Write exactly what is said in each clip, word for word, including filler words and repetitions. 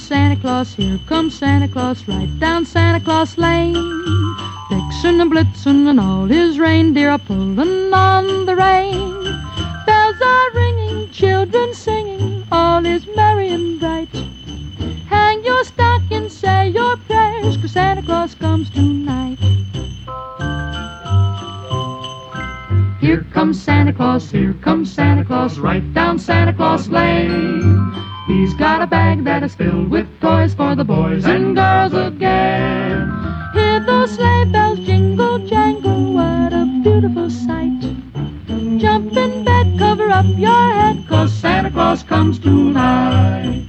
Santa Claus, here comes Santa Claus, right down Santa Claus Lane. Vixen and Blitzen and all his reindeer are pulling on the rein. Bells are ringing, children singing, all is merry and bright. Hang your stocking, say your prayers, 'cause Santa Claus comes tonight. Here comes Santa Claus, here comes Santa Claus, right down Santa Claus Lane. He's got a bag that is filled with toys for the boys and girls again. Hear those sleigh bells jingle, jangle, what a beautiful sight. Jump in bed, cover up your head, 'cause Santa Claus comes tonight.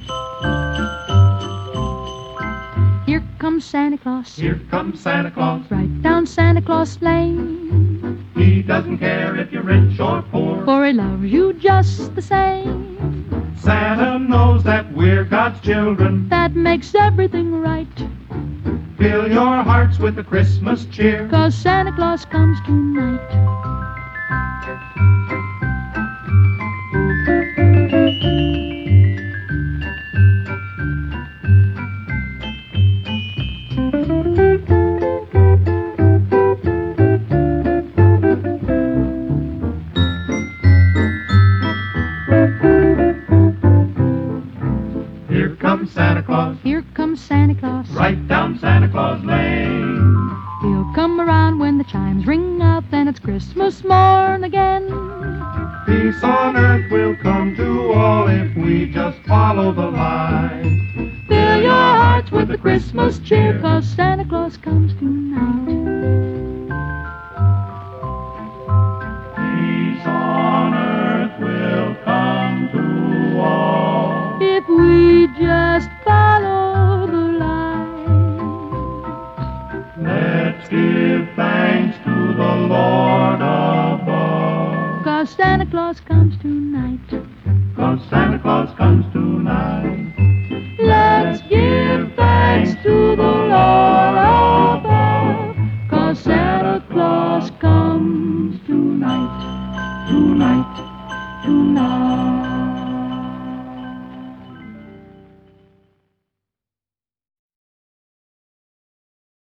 Here comes Santa Claus, Here comes Santa Claus, right down Santa Claus Lane. he doesn't care if you're rich or poor, For he loves you just the same. Santa knows that we're God's children. That makes everything right, Fill your hearts with the Christmas cheer, 'cause Santa Claus comes tonight. Here comes Santa Claus, Here comes Santa Claus, right down Santa Claus Lane. he'll come around when the chimes ring out, then it's Christmas morn again. Peace on earth will come to all if we just follow the line. Fill your hearts with the Christmas cheer, 'cause Santa Claus comes tonight. Peace on earth will come to all If we just follow the line. Let's give thanks to the Lord above, 'Cause Santa Claus comes tonight. 'cause Santa Claus comes tonight.